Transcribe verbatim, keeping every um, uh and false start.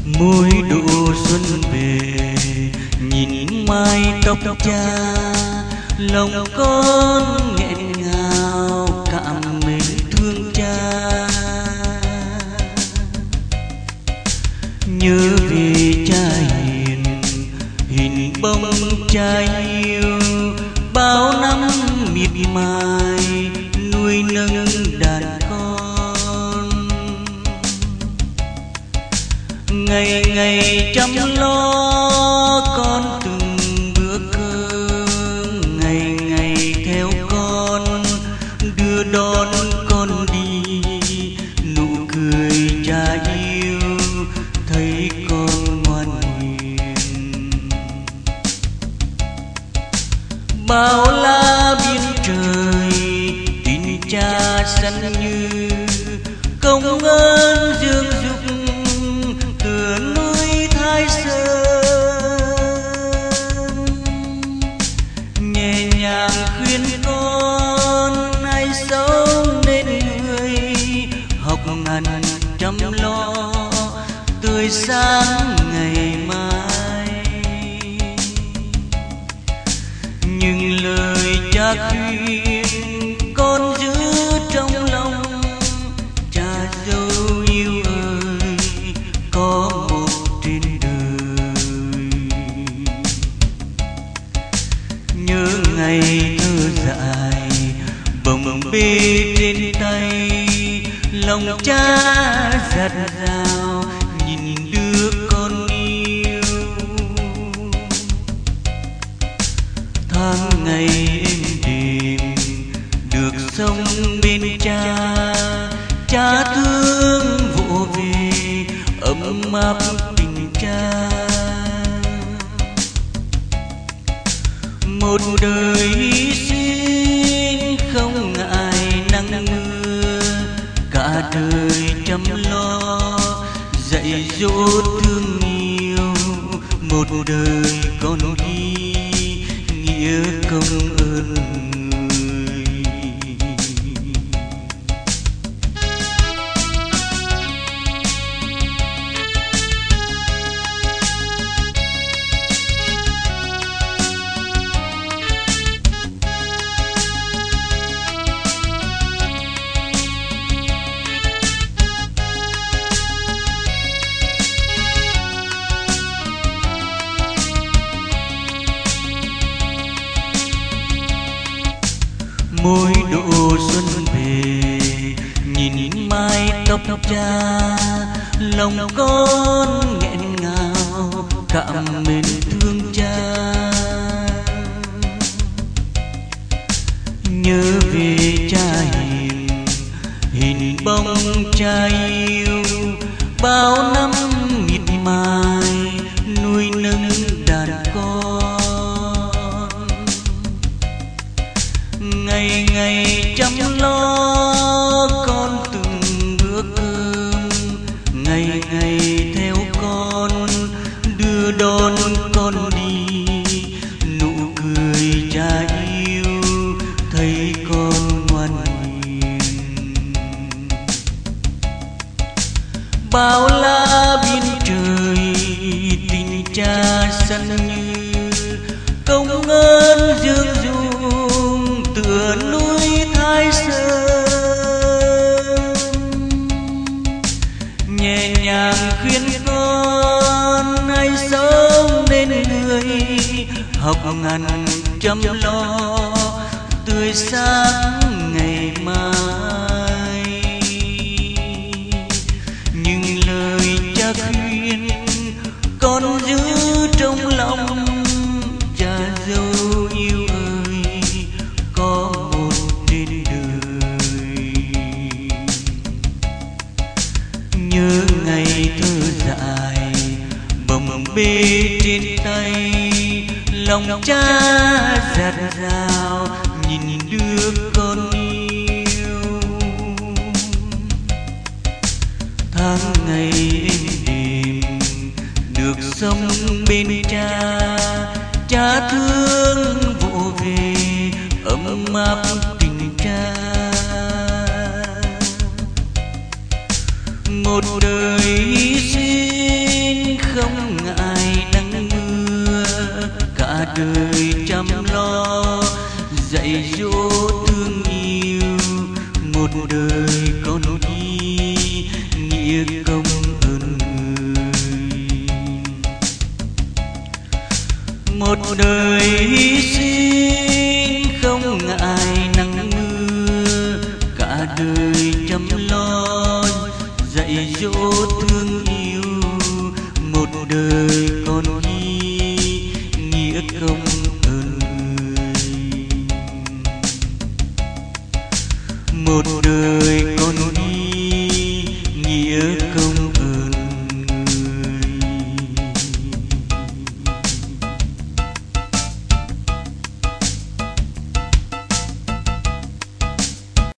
Mùi độ xuân về, nhìn mái tóc cha, lòng con nghẹn ngào cảm mến thương cha. Nhớ về cha hiền, hình bóng cha yêu, bao năm miệt mài nuôi nấng đàn con. Ngày ngày chăm lo con từng bữa cơm, ngày ngày theo con đưa đón con đi. Nụ cười cha yêu thấy con ngoan hiền. Bao la biên trời tin cha săn như, công ơn dương dục tựa núi Thái Sơn. Nhẹ nhàng khuyên con hãy sống nên người, học hành chăm lo tươi sáng ngày mai. Nhưng lời cha khuyên con giữ trong lòng, cha dâu yêu ơi có một trên đời. Nhớ ngày thơ dại bồng bê trên tay, lòng cha dạt dào nhìn đứa con yêu. Tháng ngày êm đềm được sống bên cha, cha thương vỗ về ấm áp tình cha. Một đời hy sinh không ngại nắng mưa, cả đời chăm lo dạy dỗ thương yêu. Một đời con đi nghĩa công ơn người. Môi độ xuân về, nhìn mái tóc cha, lòng con nghẹn ngào cảm mến thương cha. Nhớ về cha hiền, hình bóng cha yêu, bao năm miệt mài nuôi nấng đàn con. Ngày ngày chăm lo con từng bữa cơm, ngày ngày theo con đưa đón con đi. Nụ cười cha yêu thấy con ngoan hiền. Bao la biên trời tình cha săn như, công ơn dương dung tựa núi Thái Sơn. Nhẹ nhàng khuyên con hãy sống nên người, học hành chăm lo tươi sáng ngày mai. Nhưng lời cha khuyên con giữ trong lòng, cha dâu yêu ơi có một trên đời. Nhớ ngày thơ dại bồng bê trên tay, lòng cha dạt dào nhìn đứa con yêu. Tháng ngày êm đềm được sống bên cha, cha thương vỗ về ấm áp tình cha. Một đời hy sinh không ngại nắng mưa, cả đời chăm lo dạy dỗ thương yêu, một đời con đi nghĩa công ơn người. Một đời hy sinh không ngại nắng mưa, cả đời chăm lo dạy dỗ thương yêu, một đời con đi nghĩa công ơn người. Một đời con đi nghĩa công